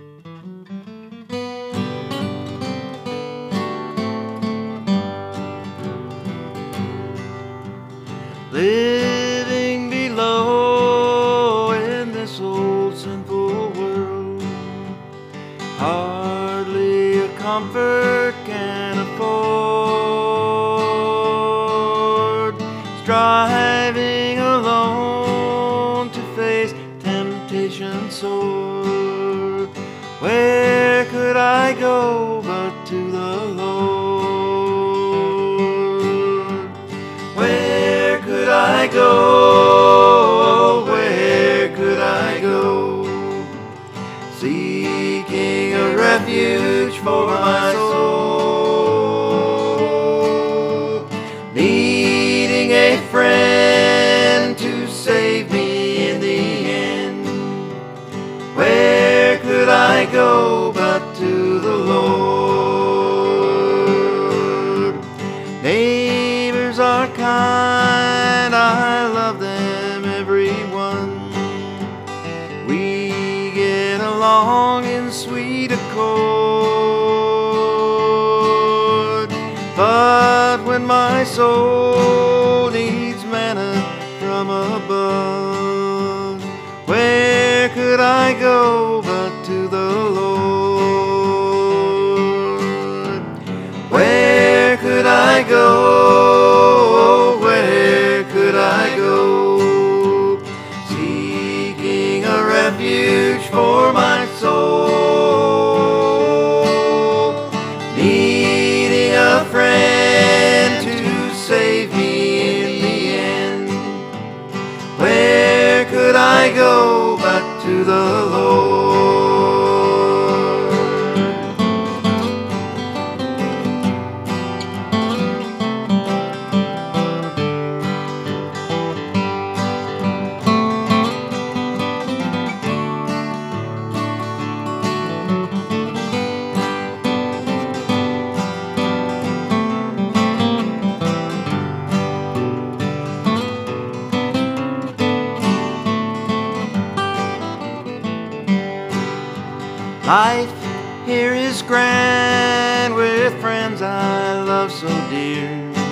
Living below in this old sinful world, hardly a comfort can afford. Striving alone to face temptation sore. Where could I go but to the Lord? Where could I go? Where could I go? Seeking a refuge for my soul, needing a friend to save me in the end. Where could I go but to the Lord? Neighbors are kind, I love them, everyone. We get along in sweet accord. But when my soul needs manna from above, where could I go but to the Lord? Where could I go? Where could I go? Seeking a refuge for my soul, needing a friend to save me in the end. Where could I go but to the Lord? Life here is grand with friends I love so dear.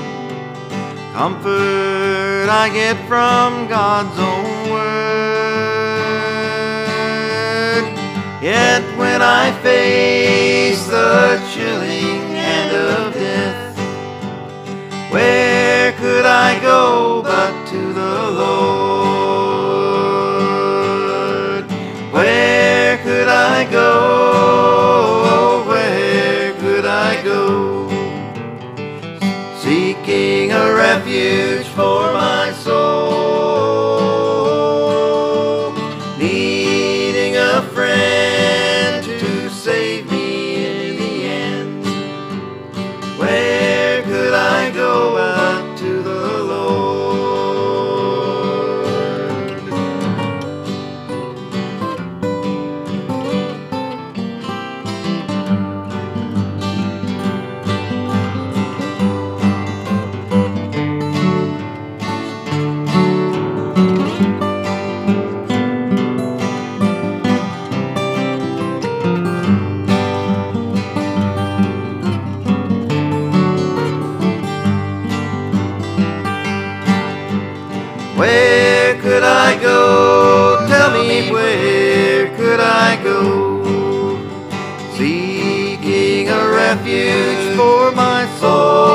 Comfort I get from God's own word. Yet when I face the chilling hand of death, where could I go but to the Lord? Where could I go? Where could I go? Seeking a refuge for my soul, needing a friend to save me in the end. Where could I go but to the Lord? Where could I go? Tell me, where could I go? Seeking a refuge for my soul.